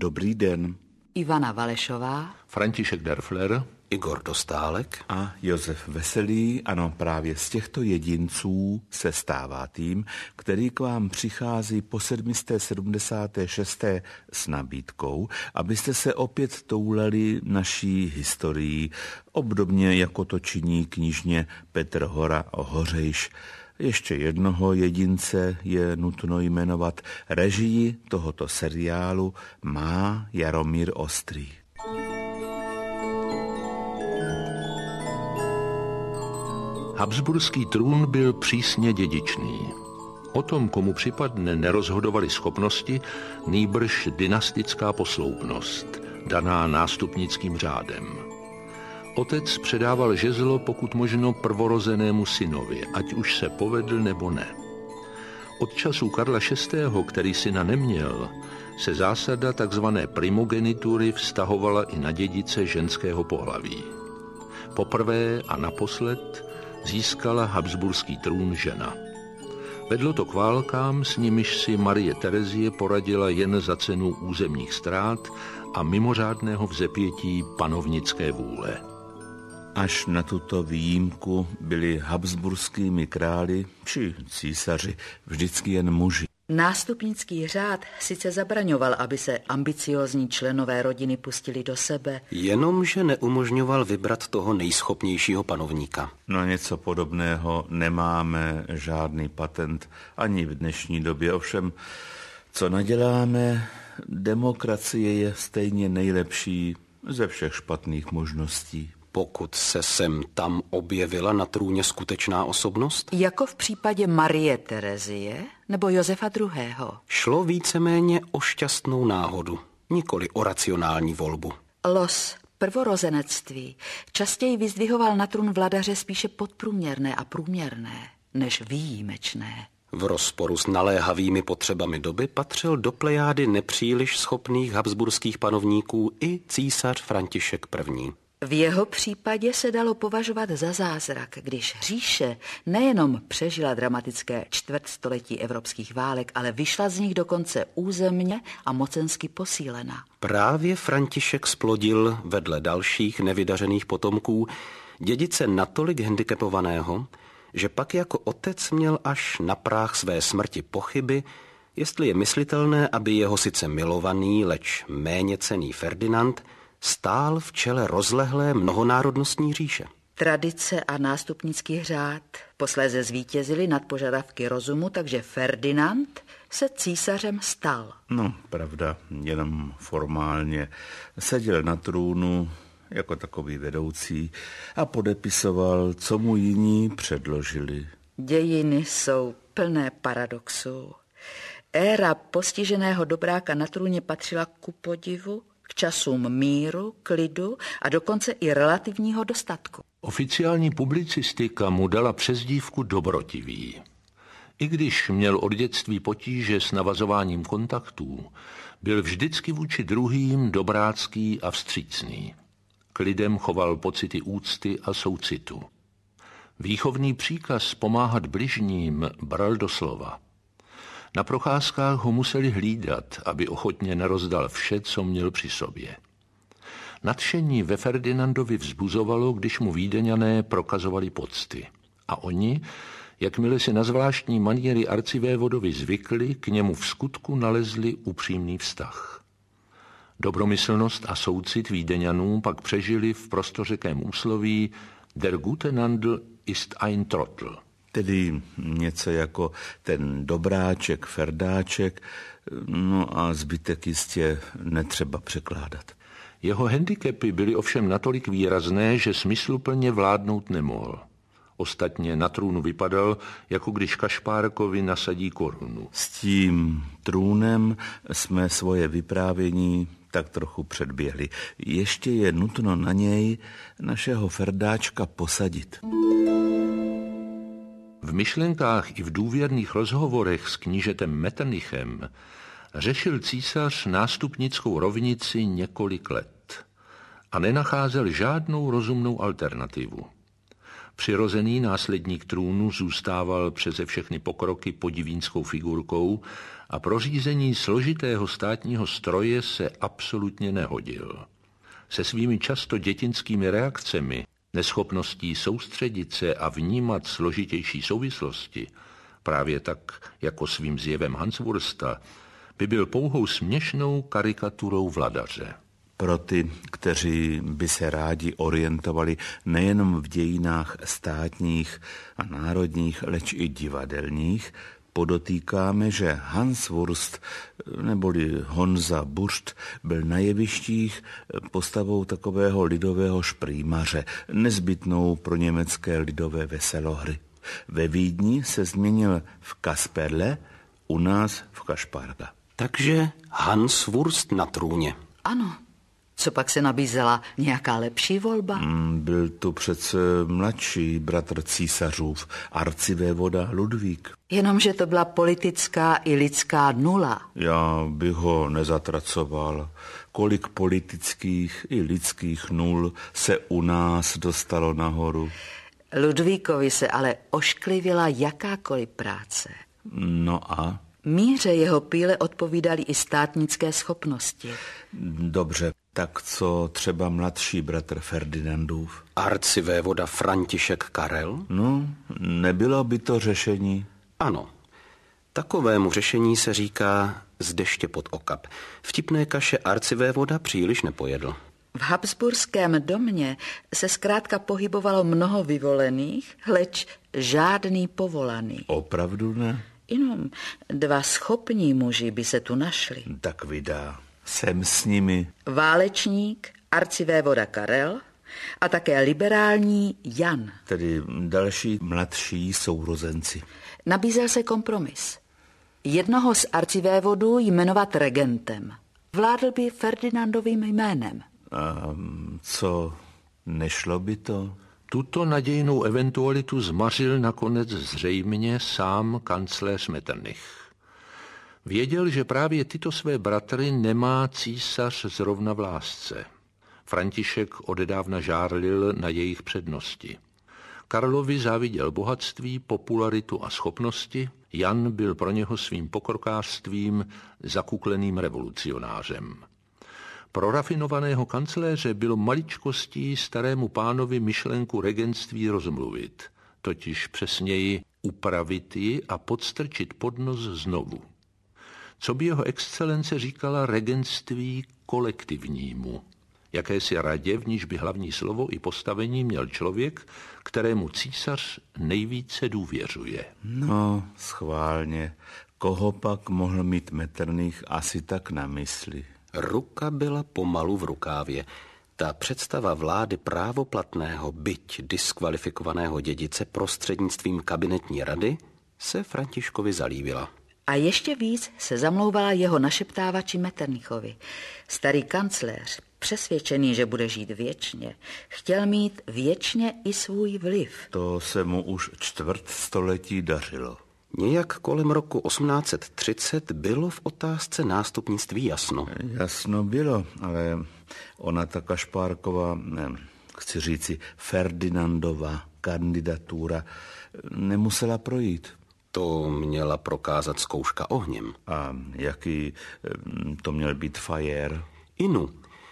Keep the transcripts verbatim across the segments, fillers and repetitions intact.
Dobrý den. Ivana Valešová, František Derfler, Igor Dostálek a Josef Veselý. Ano, právě z těchto jedinců se stává tým, který k vám přichází po sedmisté sedmdesáté šesté s nabídkou, abyste se opět toulali naší historií, obdobně jako to činí knižně Petr Hora Hořejš. Ještě jednoho jedince je nutno jmenovat. Režii tohoto seriálu má Jaromír Ostrý. Habsburský trůn byl přísně dědičný. O tom, komu připadne, nerozhodovaly schopnosti, nýbrž dynastická posloupnost, daná nástupnickým řádem. Otec předával žezlo pokud možno prvorozenému synovi, ať už se povedl nebo ne. Od času Karla šestého., který syna neměl, se zásada tzv. Primogenitury vztahovala i na dědice ženského pohlaví. Poprvé a naposled získala habsburský trůn žena. Vedlo to k válkám, s nimiž si Marie Terezie poradila jen za cenu územních ztrát a mimořádného vzepětí panovnické vůle. Až na tuto výjimku byli habsburskými králi či císaři vždycky jen muži. Nástupnický řád sice zabraňoval, aby se ambiciózní členové rodiny pustili do sebe, jenomže neumožňoval vybrat toho nejschopnějšího panovníka. No něco podobného nemáme, žádný patent ani v dnešní době. Ovšem, co naděláme, demokracie je stejně nejlepší ze všech špatných možností. Pokud se sem tam objevila na trůně skutečná osobnost? jako v případě Marie Terezie nebo Josefa druhého. Šlo víceméně o šťastnou náhodu, nikoli o racionální volbu. Los prvorozenectví častěji vyzdvihoval na trůn vladaře spíše podprůměrné a průměrné, než výjimečné. V rozporu s naléhavými potřebami doby patřil do plejády nepříliš schopných habsburských panovníků i císař František první. V jeho případě se dalo považovat za zázrak, když říše nejenom přežila dramatické čtvrtstoletí evropských válek, ale vyšla z nich dokonce územně a mocensky posílena. Právě František splodil vedle dalších nevydařených potomků dědice natolik handicapovaného, že pak jako otec měl až na práh své smrti pochyby, jestli je myslitelné, aby jeho sice milovaný, leč méně cenný Ferdinand stál v čele rozlehlé mnohonárodnostní říše. Tradice a nástupnický řád posléze zvítězili nad požadavky rozumu, takže Ferdinand se císařem stal. No, pravda, jenom formálně. Seděl na trůnu jako takový vedoucí a podepisoval, co mu jiní předložili. Dějiny jsou plné paradoxů. Éra postiženého dobráka na trůně patřila ku podivu k časům míru, klidu a dokonce i relativního dostatku. Oficiální publicistika mu dala přezdívku dobrotivý. I když měl od dětství potíže s navazováním kontaktů, byl vždycky vůči druhým dobrácký a vstřícný. K lidem choval pocity úcty a soucitu. Výchovný příkaz pomáhat bližním bral doslova. Na procházkách ho museli hlídat, aby ochotně nerozdal vše, co měl při sobě. Nadšení ve Ferdinandovi vzbuzovalo, když mu Vídeňané prokazovali pocty. A oni, jakmile si na zvláštní maniery arcivévodovi zvykli, k němu v skutku nalezli upřímný vztah. Dobromyslnost a soucit Vídeňanů pak přežili v prostořekém úsloví Der gute Nandl ist ein Trottel. Tedy něco jako ten dobráček, Ferdáček, no a zbytek jistě netřeba překládat. Jeho handicapy byly ovšem natolik výrazné, že smysluplně vládnout nemohl. Ostatně na trůnu vypadal, jako když Kašpárkovi nasadí korunu. S tím trůnem jsme svoje vyprávění tak trochu předběhli. Ještě je nutno na něj našeho Ferdáčka posadit. V myšlenkách i v důvěrných rozhovorech s knížetem Metternichem řešil císař nástupnickou rovnici několik let a nenacházel žádnou rozumnou alternativu. Přirozený následník trůnu zůstával přeze všechny pokroky podivínskou figurkou a pro řízení složitého státního stroje se absolutně nehodil. Se svými často dětinskými reakcemi, neschopností soustředit se a vnímat složitější souvislosti, právě tak jako svým zjevem Hanswursta, by byl pouhou směšnou karikaturou vladaře. Pro ty, kteří by se rádi orientovali nejenom v dějinách státních a národních, leč i divadelních, podotýkáme, že Hanswurst neboli Honza Buršt byl na jevištích postavou takového lidového šprýmaře, nezbytnou pro německé lidové veselohry. Ve Vídni se změnil v Kasperle, u nás v Kašpárka. Takže Hanswurst na trůně. Ano. Co pak se nabízela nějaká lepší volba? Mm, byl tu přece mladší bratr císařův, arcivévoda Ludvík. Jenomže to byla politická i lidská nula. Já bych ho nezatracoval. Kolik politických i lidských nul se u nás dostalo nahoru. Ludvíkovi se ale ošklivila jakákoliv práce. No a? Míře jeho píle odpovídaly i státnické schopnosti. Dobře, tak co třeba mladší bratr Ferdinandův? Arcivévoda František Karel? No, nebylo by to řešení? Ano. Takovému řešení se říká z deště pod okap. Vtipné kaše arcivévoda příliš nepojedl. V habsburském domě se zkrátka pohybovalo mnoho vyvolených, hleč žádný povolaný. Opravdu ne? Jenom dva schopní muži by se tu našli. Tak vydá. Jsem s nimi. Válečník, arcivévoda Karel a také liberální Jan. Tedy další mladší sourozenci. Nabízel se kompromis. Jednoho z arcivévodů jmenovat regentem. Vládl by Ferdinandovým jménem. A co, nešlo by to? Tuto nadějnou eventualitu zmařil nakonec zřejmě sám kancléř Metternich. Věděl, že právě tyto své bratry nemá císař zrovna v lásce. František odedávna žárlil na jejich přednosti. Karlovi záviděl bohatství, popularitu a schopnosti, Jan byl pro něho svým pokrokářstvím zakukleným revolucionářem. Pro rafinovaného kancléře bylo maličkostí starému pánovi myšlenku regentství rozmluvit, totiž přesněji upravit ji a podstrčit pod nos znovu. Co by jeho excelence říkala regentství kolektivnímu, jakési radě, v níž by hlavní slovo i postavení měl člověk, kterému císař nejvíce důvěřuje. No, schválně. Koho pak mohl mít Metternich asi tak na mysli? Ruka byla pomalu v rukávě. Ta představa vlády právoplatného, byť diskvalifikovaného dědice prostřednictvím kabinetní rady se Františkovi zalíbila. A ještě víc se zamlouvala jeho našeptávači Metternichovi. Starý kancléř, přesvědčený, že bude žít věčně, chtěl mít věčně i svůj vliv. To se mu už čtvrt století dařilo. Nějak kolem roku osmnáct třicet bylo v otázce nástupnictví jasno. Jasno bylo, ale ona ta Kašpárkova, ne, chci říci Ferdinandova kandidatura nemusela projít. To měla prokázat zkouška ohněm. A jaký to měl být fajer? Inu.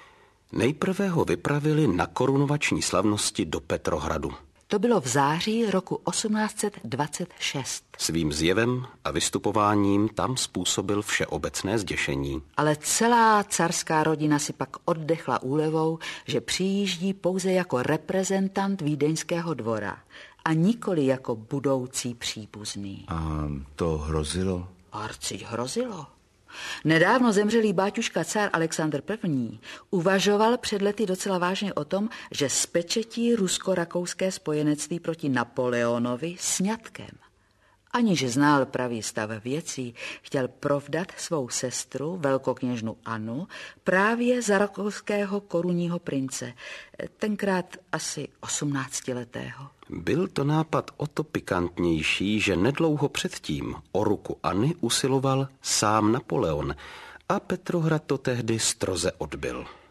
Nejprve ho vypravili na korunovační slavnosti do Petrohradu. To bylo v září roku osmnáct dvacet šest. Svým zjevem a vystupováním tam způsobil všeobecné zděšení. Ale celá carská rodina si pak oddechla úlevou, že přijíždí pouze jako reprezentant vídeňského dvora a nikoli jako budoucí příbuzný. A to hrozilo? Arci hrozilo. Nedávno zemřelý báťuška cár Alexandr I. uvažoval před lety docela vážně o tom, že spečetí rusko-rakouské spojenectví proti Napoleonovi sňatkem. Aniž znal pravý stav věcí, chtěl provdat svou sestru, velkokněžnu Annu, právě za rakouského korunního prince, tenkrát asi osmnáctiletého. Byl to nápad o to pikantnější, že nedlouho předtím o ruku Anny usiloval sám Napoleon a Petrohrad to tehdy stroze odbyl.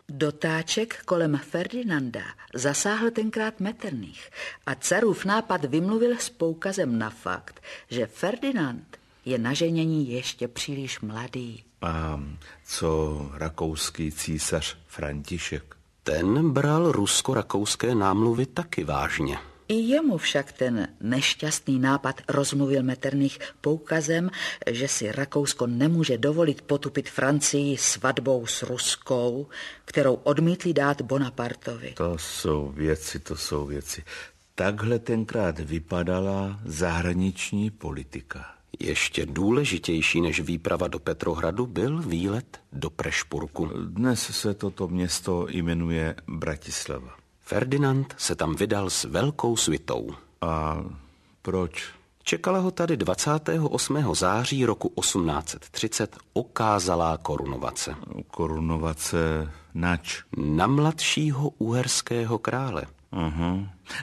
Dotáček kolem Ferdinanda zasáhl tenkrát Metternich a carův nápad vymluvil s poukazem na fakt, že Ferdinand je na ženění ještě příliš mladý. A co rakouský císař František? Ten bral rusko-rakouské námluvy taky vážně. I jemu však ten nešťastný nápad rozmluvil Metternich poukazem, že si Rakousko nemůže dovolit potupit Francii svatbou s Ruskou, kterou odmítli dát Bonapartovi. To jsou věci, to jsou věci. Takhle tenkrát vypadala zahraniční politika. Ještě důležitější než výprava do Petrohradu byl výlet do Prešpurku. Dnes se toto město jmenuje Bratislava. Ferdinand se tam vydal s velkou svitou. A proč? Čekala ho tady dvacátého osmého září roku osmnáct set třicet okázalá korunovace. Korunovace nač? Na mladšího uherského krále. Aha.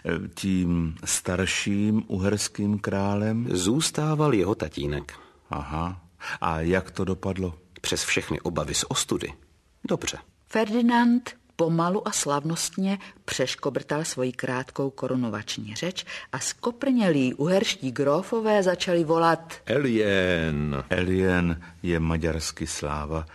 Tím starším uherským králem? Zůstával jeho tatínek. Aha. A jak to dopadlo? Přes všechny obavy z ostudy. Dobře. Ferdinand pomalu a slavnostně přeškobrtal svoji krátkou korunovační řeč a skoprnělí uherští grófové začali volat Elien. Elien je maďarsky sláva.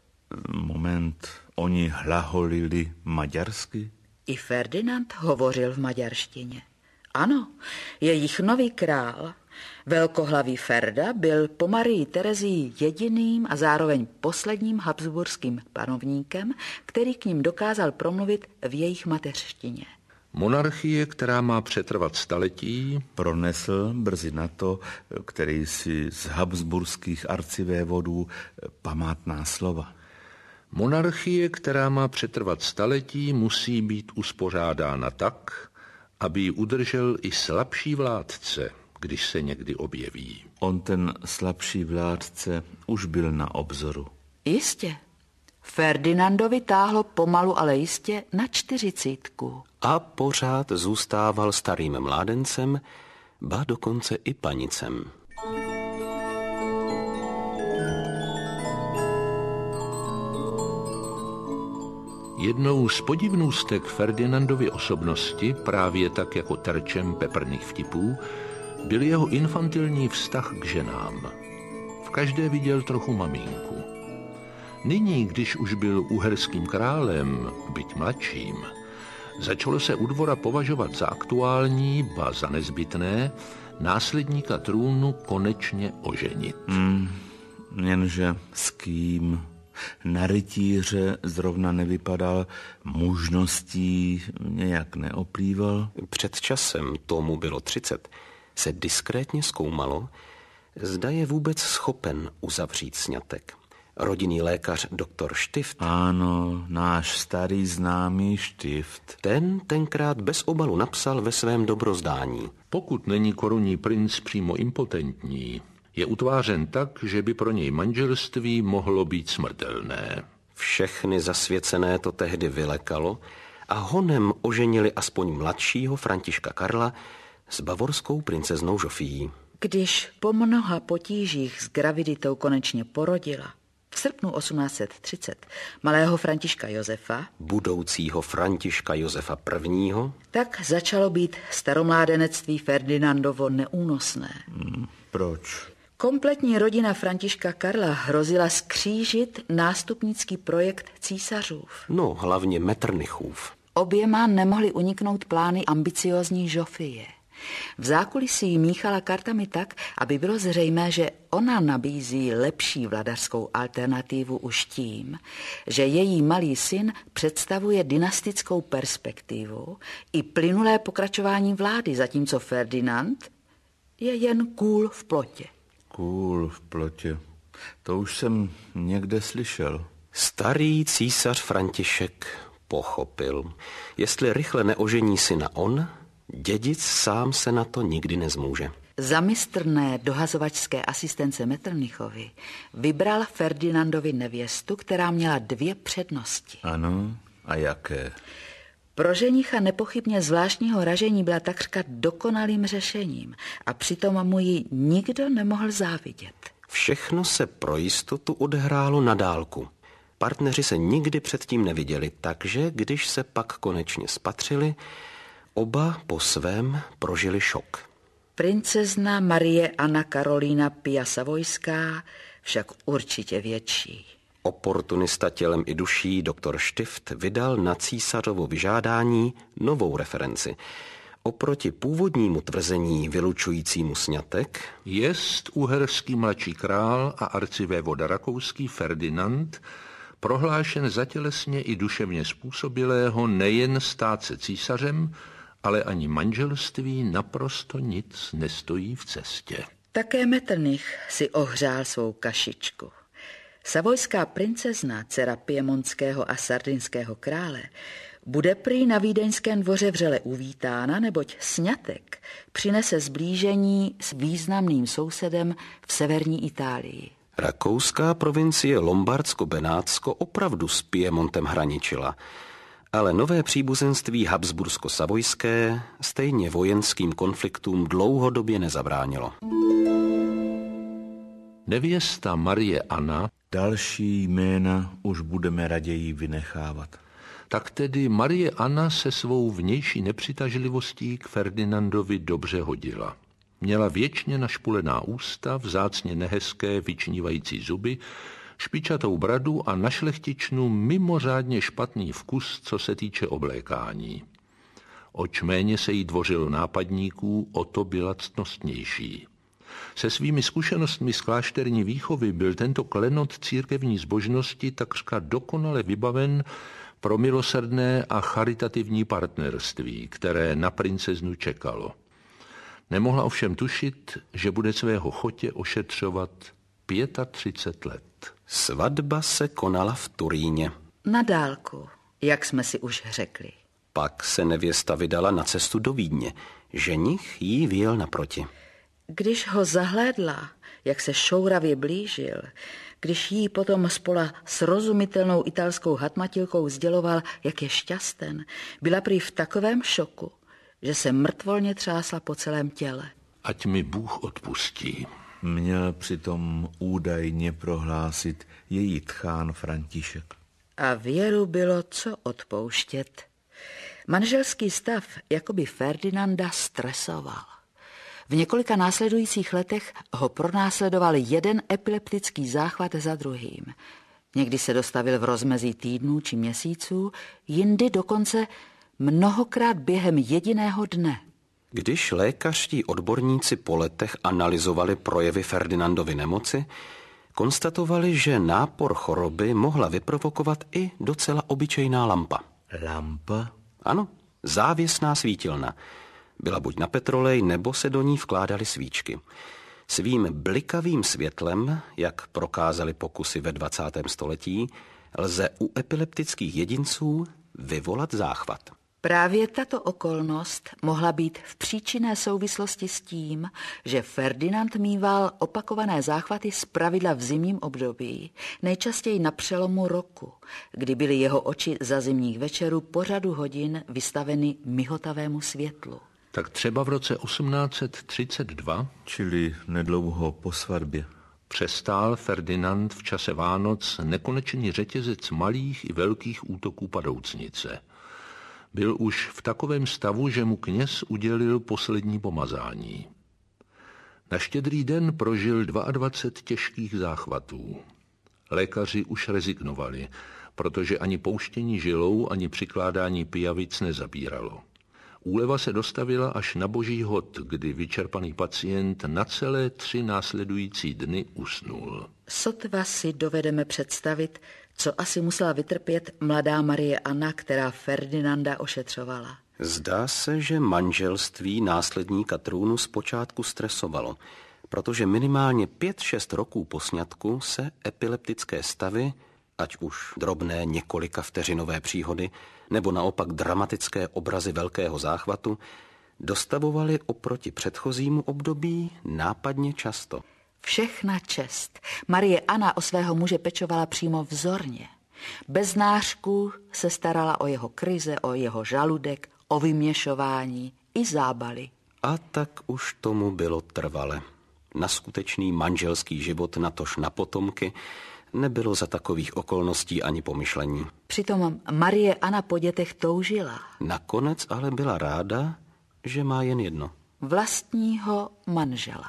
Moment, oni hlaholili maďarsky? I Ferdinand hovořil v maďarštině. Ano, jejich nový král, velkohlavý Ferda, byl po Marii Terezii jediným a zároveň posledním habsburským panovníkem, který k ním dokázal promluvit v jejich mateřštině. Monarchie, která má přetrvat staletí, pronesl brzy na to, který si z habsburských arcivévodů památná slova. Monarchie, která má přetrvat staletí, musí být uspořádána tak, aby ji udržel i slabší vládce, když se někdy objeví. On, ten slabší vládce, už byl na obzoru. Jistě. Ferdinandovi táhlo pomalu, ale jistě na čtyřicítku. A pořád zůstával starým mládencem, ba dokonce i panicem. Jednou z podivnůstek Ferdinandovy osobnosti, právě tak jako terčem peprných vtipů, byl jeho infantilní vztah k ženám. V každé viděl trochu maminku. Nyní, když už byl uherským králem, byť mladším, začalo se u dvora považovat za aktuální, ba za nezbytné, následníka trůnu konečně oženit. Hmm, jenže s kým? Na rytíře zrovna nevypadal, mužností nějak neoplýval. Před časem, tomu bylo třicet, se diskrétně zkoumalo, zda je vůbec schopen uzavřít sňatek. Rodinný lékař doktor Štift. Ano, náš starý známý Štift. Ten tenkrát bez obalu napsal ve svém dobrozdání. Pokud není korunní princ přímo impotentní, je utvářen tak, že by pro něj manželství mohlo být smrtelné. Všechny zasvěcené to tehdy vylekalo a honem oženili aspoň mladšího Františka Karla s bavorskou princeznou Žofií. Když po mnoha potížích s graviditou konečně porodila, v srpnu osmnáct set třicet malého Františka Josefa, budoucího Františka Josefa prvního, tak začalo být staromládenectví Ferdinandovo neúnosné. Hmm, proč? Kompletní rodina Františka Karla hrozila skřížit nástupnický projekt císařův. No, hlavně Metternichův. Oběma nemohly uniknout plány ambiciózní Žofie. V zákulisí míchala kartami tak, aby bylo zřejmé, že ona nabízí lepší vladařskou alternativu už tím, že její malý syn představuje dynastickou perspektivu i plynulé pokračování vlády, zatímco Ferdinand je jen kůl v plotě. Kůl v plotě, to už jsem někde slyšel. Starý císař František pochopil, jestli rychle neožení syna on, dědic sám se na to nikdy nezmůže. Za mistrné dohazovačské asistence Metternichovi vybral Ferdinandovi nevěstu, která měla dvě přednosti. Ano, a jaké? Pro ženicha nepochybně zvláštního ražení byla takřka dokonalým řešením a přitom mu ji nikdo nemohl závidět. Všechno se pro jistotu odehrálo na dálku. partneři se nikdy předtím neviděli, takže když se pak konečně spatřili, oba po svém prožili šok. Princezna Marie Anna Karolína Pia Savojská však určitě větší. Oportunista tělem i duší doktor Štift vydal na císařovo vyžádání novou referenci. Oproti původnímu tvrzení vylučujícímu sňatek jest uherský mladší král a arcivévoda rakouský Ferdinand prohlášen za tělesně i duševně způsobilého nejen stát se císařem, ale ani manželství naprosto nic nestojí v cestě. Také Metternich si ohřál svou kašičku. Savojská princezna, dcera piemontského a sardinského krále, bude prý na vídeňském dvoře vřele uvítána, neboť sňatek přinese zblížení s významným sousedem v severní Itálii. Rakouská provincie Lombardsko-Benátsko opravdu s Piemontem hraničila, ale nové příbuzenství habsbursko-savojské stejně vojenským konfliktům dlouhodobě nezabránilo. Nevěsta Marie Anna, další jména už budeme raději vynechávat. Tak tedy Marie Anna se svou vnější nepřitažlivostí k Ferdinandovi dobře hodila. Měla věčně našpulená ústa, vzácně nehezké vyčnívající zuby, špičatou bradu a na šlechtičnu mimořádně špatný vkus, co se týče oblékání. Oč méně se jí dvořilo nápadníků, o to byla ctnostnější. Se svými zkušenostmi z klášterní výchovy byl tento klenot církevní zbožnosti takřka dokonale vybaven pro milosrdné a charitativní partnerství, které na princeznu čekalo. Nemohla ovšem tušit, že bude svého chotě ošetřovat třicet pět let. Svatba se konala v Turíně. Na dálku, jak jsme si už řekli. Pak se nevěsta vydala na cestu do Vídně. Ženich jí vyjel naproti. Když ho zahlédla, jak se šouravě blížil, když jí potom spola srozumitelnou italskou hatmatilkou sděloval, jak je šťasten, byla prý v takovém šoku, že se mrtvolně třásla po celém těle. Ať mi Bůh odpustí. Měl přitom údajně prohlásit její tchán František. A Věru bylo co odpouštět. Manželský stav jakoby Ferdinanda stresoval. V několika následujících letech ho pronásledoval jeden epileptický záchvat za druhým. Někdy se dostavil v rozmezí týdnů či měsíců, jindy dokonce mnohokrát během jediného dne. Když lékařští odborníci po letech analyzovali projevy Ferdinandovy nemoci, konstatovali, že nápor choroby mohla vyprovokovat i docela obyčejná lampa. Lampa? Ano, závěsná svítilna. Byla buď na petrolej, nebo se do ní vkládaly svíčky. Svým blikavým světlem, jak prokázaly pokusy ve dvacátém století, lze u epileptických jedinců vyvolat záchvat. Právě tato okolnost mohla být v příčinné souvislosti s tím, že Ferdinand mýval opakované záchvaty zpravidla v zimním období, nejčastěji na přelomu roku, kdy byly jeho oči za zimních večerů po řadu hodin vystaveny mihotavému světlu. Tak třeba v roce osmnáct set třicet dva, čili nedlouho po svatbě, přestál Ferdinand v čase Vánoc nekonečný řetězec malých i velkých útoků padoucnice. Byl už v takovém stavu, že mu kněz udělil poslední pomazání. Na Štědrý den prožil dvacet dva těžkých záchvatů. Lékaři už rezignovali, protože ani pouštění žilou, ani přikládání pijavic nezabíralo. Úleva se dostavila až na boží hod, kdy vyčerpaný pacient na celé tři následující dny usnul. Sotva si dovedeme představit, co asi musela vytrpět mladá Marie Anna, která Ferdinanda ošetřovala. Zdá se, že manželství následníka trůnu zpočátku stresovalo, protože minimálně pět šest roků po sňatku se epileptické stavy, ať už drobné několika vteřinové příhody, nebo naopak dramatické obrazy velkého záchvatu, dostavovaly oproti předchozímu období nápadně často. Všechna čest. Marie Anna o svého muže pečovala přímo vzorně. Bez nářků se starala o jeho krize, o jeho žaludek, o vyměšování i zábaly. A tak už tomu bylo trvale. Na skutečný manželský život, natož na potomky, nebylo za takových okolností ani pomyšlení. Přitom Marie Anna po dětech toužila. Nakonec ale byla ráda, že má jen jedno. Vlastního manžela.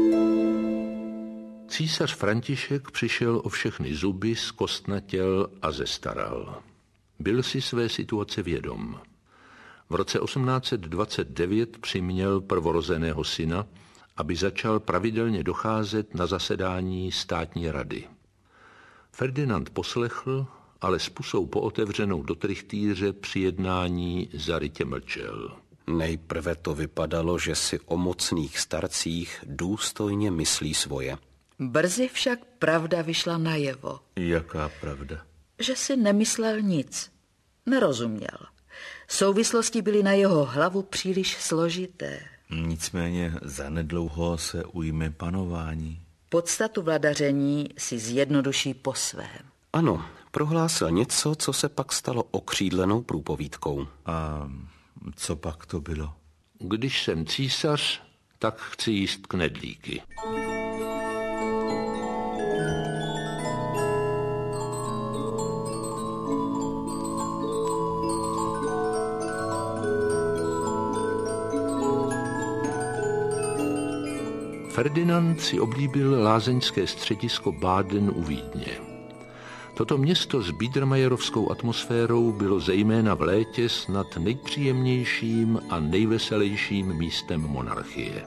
Císař František přišel o všechny zuby, zkostnatěl a zestaral. Byl si své situace vědom. V roce osmnáct set dvacet devět přiměl prvorozeného syna, aby začal pravidelně docházet na zasedání státní rady. Ferdinand poslechl, ale s pusou pootevřenou do trychtýře při jednání zarytě mlčel. Nejprve to vypadalo, že si o mocných starcích důstojně myslí svoje. Brzy však pravda vyšla najevo. Jaká pravda? Že si nemyslel nic. Nerozuměl. Souvislosti byly na jeho hlavu příliš složité. Nicméně zanedlouho se ujme panování. Podstatu vladaření si zjednoduší po svém. Ano, prohlásil něco, co se pak stalo okřídlenou průpovídkou. A co pak to bylo? Když jsem císař, tak chci jíst knedlíky. Ferdinand si oblíbil lázeňské středisko Baden u Vídně. Toto město s biedermeierovskou atmosférou bylo zejména v létě snad nejpříjemnějším a nejveselějším místem monarchie.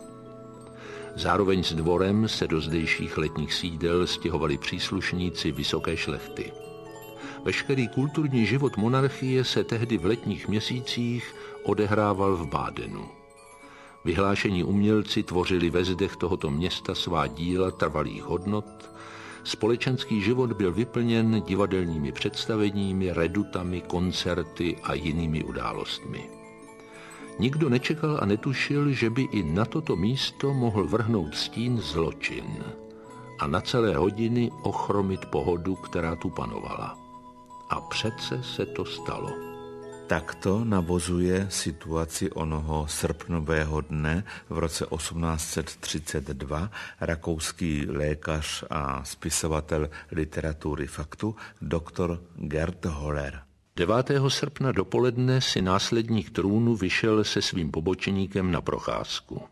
Zároveň s dvorem se do zdejších letních sídel stěhovali příslušníci vysoké šlechty. Veškerý kulturní život monarchie se tehdy v letních měsících odehrával v Bádenu. Vyhlášení umělci tvořili ve zdech tohoto města svá díla trvalých hodnot, společenský život byl vyplněn divadelními představeními, redutami, koncerty a jinými událostmi. Nikdo nečekal a netušil, že by i na toto místo mohl vrhnout stín zločin a na celé hodiny ochromit pohodu, která tu panovala. A přece se to stalo. Takto navozuje situaci onoho srpnového dne v roce osmnáct set třicet dva rakouský lékař a spisovatel literatury faktu doktor Gerd Holler. devátého srpna dopoledne si následník trůnu vyšel se svým pobočníkem na procházku.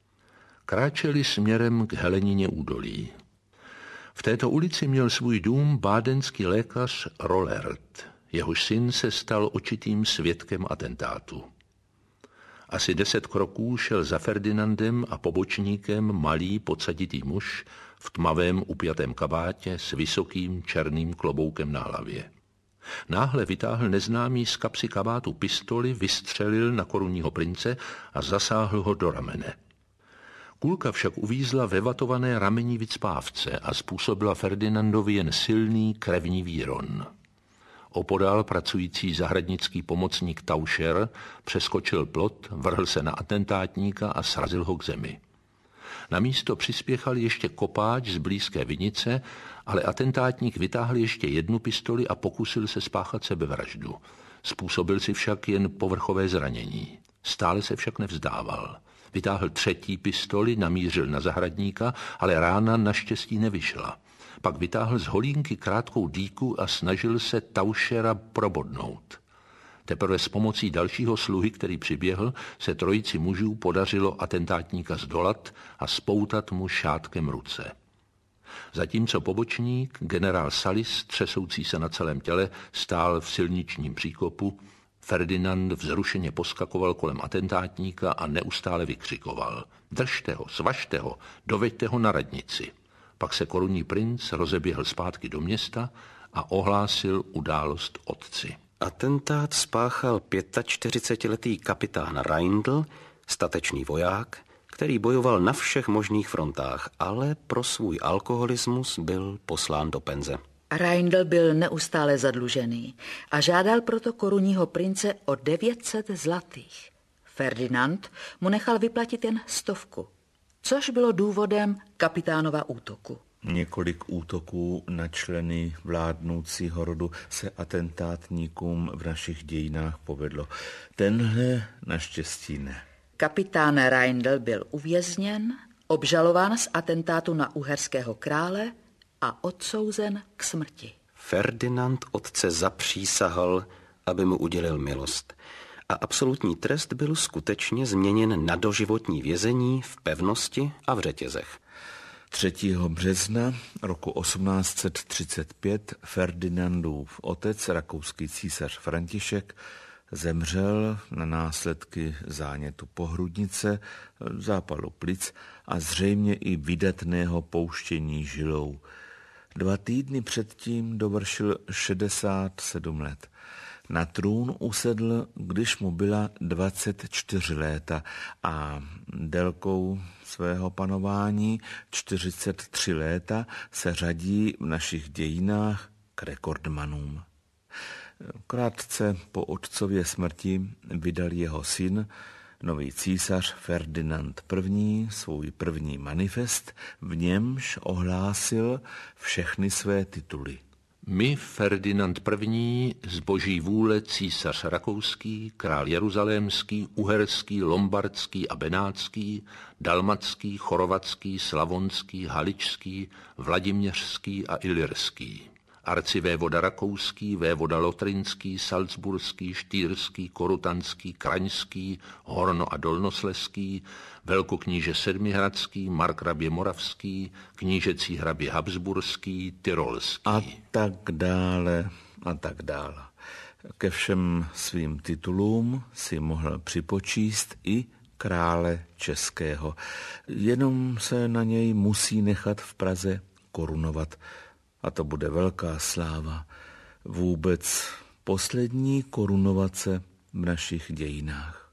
Kráčeli směrem k Helenině údolí. V této ulici měl svůj dům bádenský lékař Rollert. Jehož syn se stal očitým svědkem atentátu. Asi deset kroků šel za Ferdinandem a pobočníkem malý podsaditý muž v tmavém upjatém kabátě s vysokým černým kloboukem na hlavě. Náhle vytáhl neznámý z kapsy kabátu pistoli, vystřelil na korunního prince a zasáhl ho do ramene. Kulka však uvízla ve vatované ramení vycpávce a způsobila Ferdinandovi jen silný krevní výron. Opodál pracující zahradnický pomocník Tauscher přeskočil plot, vrhl se na atentátníka a srazil ho k zemi. Na místo přispěchal ještě kopáč z blízké vinice, ale atentátník vytáhl ještě jednu pistoli a pokusil se spáchat sebevraždu. Způsobil si však jen povrchové zranění. Stále se však nevzdával. Vytáhl třetí pistoli, namířil na zahradníka, ale rána naštěstí nevyšla. Pak vytáhl z holínky krátkou dýku a snažil se Tauschera probodnout. Teprve s pomocí dalšího sluhy, který přiběhl, se trojici mužů podařilo atentátníka zdolat a spoutat mu šátkem ruce. Zatímco pobočník, generál Salis, třesoucí se na celém těle, stál v silničním příkopu, Ferdinand vzrušeně poskakoval kolem atentátníka a neustále vykřikoval: Držte ho, svažte ho, doveďte ho na radnici. Pak se korunní princ rozeběhl zpátky do města a ohlásil událost otci. Atentát spáchal čtyřicetiletý kapitán Reindl, statečný voják, který bojoval na všech možných frontách, ale pro svůj alkoholismus byl poslán do penze. Reindl byl neustále zadlužený a žádal proto korunního prince o devět set zlatých. Ferdinand mu nechal vyplatit jen stovku, což bylo důvodem kapitánova útoku. Několik útoků na členy vládnoucího rodu se atentátníkům v našich dějinách povedlo. Tenhle naštěstí ne. Kapitán Reindl byl uvězněn, obžalován z atentátu na uherského krále a odsouzen k smrti. Ferdinand otce zapřísahal, aby mu udělil milost. A absolutní trest byl skutečně změněn na doživotní vězení v pevnosti a v řetězech. třetího března roku osmnáct set třicet pět Ferdinandův otec, rakouský císař František, zemřel na následky zánětu pohrudnice, zápalu plic a zřejmě i vydatného pouštění žilou. Dva týdny předtím dovršil šedesát sedm let. Na trůn usedl, když mu byla dvacet čtyři léta a délkou svého panování čtyřicet tři léta se řadí v našich dějinách k rekordmanům. Krátce po otcově smrti vydal jeho syn, nový císař Ferdinand I. svůj první manifest, v němž ohlásil všechny své tituly. My, Ferdinand I., z boží vůle císař rakouský, král jeruzalémský, uherský, lombardský a benátský, dalmatský, chorvatský, slavonský, haličský, vladiměřský a ilyrský, arcivévoda rakouský, vévoda lotrinský, salcburský, štýrský, korutanský, kraňský, horno- a dolnoslezský, velkokníže sedmihradský, markrabě moravský, knížecí hrabě habsburský, tyrolský. A tak dále, a tak dále. Ke všem svým titulům si mohl připočíst i krále českého. Jenom se na něj musí nechat v Praze korunovat. A to bude velká sláva. Vůbec poslední korunovace v našich dějinách.